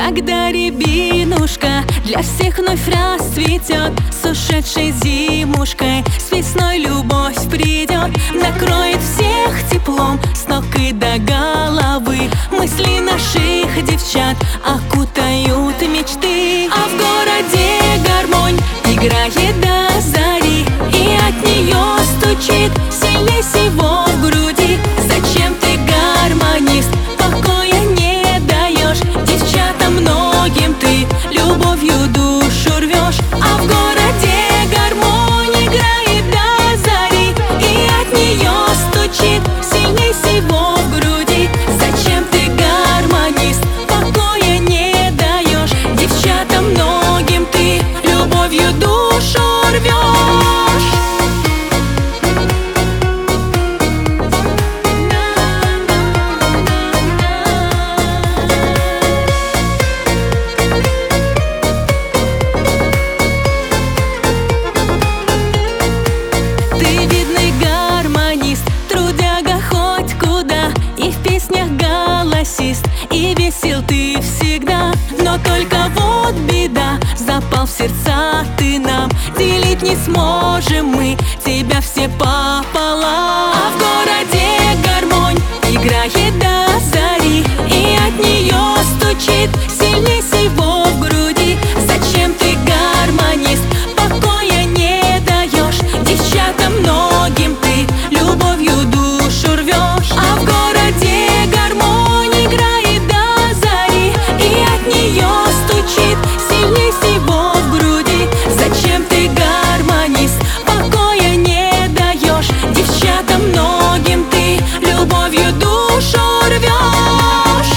Когда рябинушка для всех вновь расцветет, с ушедшей зимушкой с весной любовь придет, накроет всех теплом с ног и до головы. Мысли наших девчат окутают мечты, а в городе гармонь играет до зари, и от нее стучит сильней всего в груди. Зачем ты, гармонист, покоя не даешь? Девчатам многим ты любовью душу рвешь, а в городе гармонь играет до зари, и от нее стучит сильней всего в груди. Зачем ты, гармонист, покоя не даешь? Девчатам многим ты любовью душу рвешь. И весел ты всегда, но только вот беда, запал в сердца ты нам, делить не сможем мы тебя все пополам. А в городе гармонь играет до зари, и от нее стучит сильней всего в груди. Зачем ты, гармонист, покоя не даешь? Девчатам многим ты любовью душу рвешь, а в городе гармонь играет до зари, и от нее стучит сильней всего в груди. Зачем ты, гармонист, покоя не даешь? Девчатам многим ты любовью душу рвешь.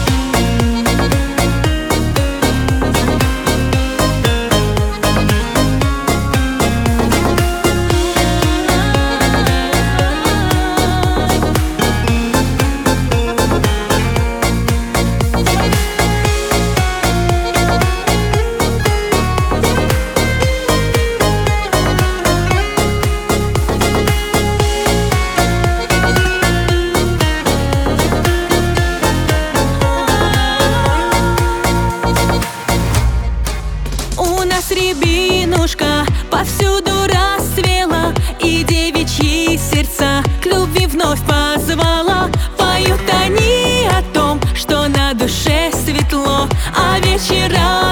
Рябинушка повсюду расцвела, и девичьи сердца к любви вновь позвала. Поют они о том, что на душе светло, а вечера